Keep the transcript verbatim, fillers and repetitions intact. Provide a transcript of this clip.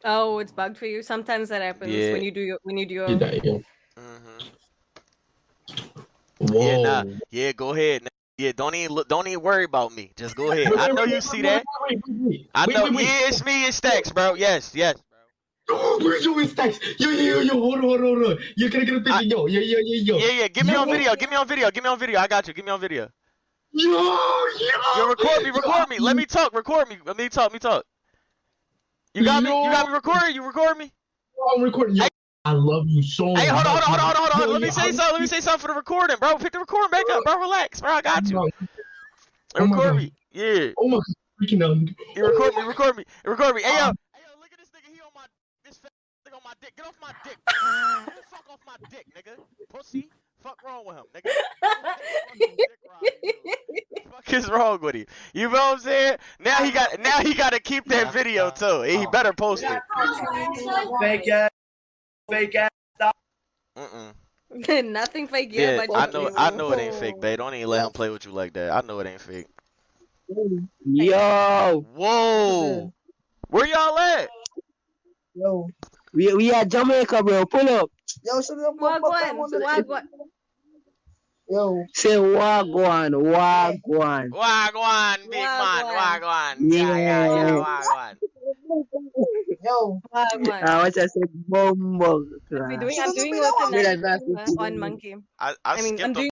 Oh, it's bugged for you. Sometimes that happens Yeah. when you do your when you do your. Mm-hmm. Whoa. Yeah, nah. Yeah, go ahead. Yeah, don't even look, don't even worry about me. Just go ahead. Wait, I wait, know wait, you wait, see wait, that. wait, wait, wait, I wait, know. wait, wait. Yeah, it's me and Stacks, bro. Yes, yes. Oh, where's your Stacks? Yo, yo, yo, yo, hold on, hold on, hold on. You can I get a picture? I, Yo, yo, yo, yo, yo. yeah, yeah. Get me Yo, on video. Get me on video. Get me on video. I got you. Get me on video. Yo, yo. Yo, record me. Record me. Let Yo, me talk. Record me. Let me talk. Let me talk. You got me. You got me recording. You record me. I'm recording. Yo, Hey, I love you so hey, hold on, much. hold on, hold on, hold on, hold on. Yo, Let me yo, say I- something. Let me say something for the recording, bro. Pick the recording back up, bro. Relax, bro. I got you. Oh my Record God. me. Yeah. Oh my God. Freaking out. You record me. Record me. Record me. Hey yo. Hey yo. Look at this nigga. He on my. This fat nigga on my dick. Get off my dick. Nigga. Get the fuck off my dick, nigga. Pussy. Fuck wrong with him, nigga. Fuck is wrong with him? You know what I'm saying? Now he got. Now he got to keep that video too. He better post it. Fake ass. Fake ass. Mm-mm. Nothing fake Yeah, yet, but I know. I know it ain't fake, babe. Don't even let him play with you like that. I know it ain't fake. Yo. Whoa. Where y'all at? Yo. We we at Jamaica, bro. Pull up. Yo, shut up. Wagwan, wagwan. Yo. Say wagwan, wagwan. Wagwan, big man, wagwan. Yeah, Yeah, yeah, yeah, wagwan. Yo. Wagwan. I want to say bombo. I'm doing, I'm doing work in Mira, that, uh, on Monkey. I, I, I mean, skipped I'm him. doing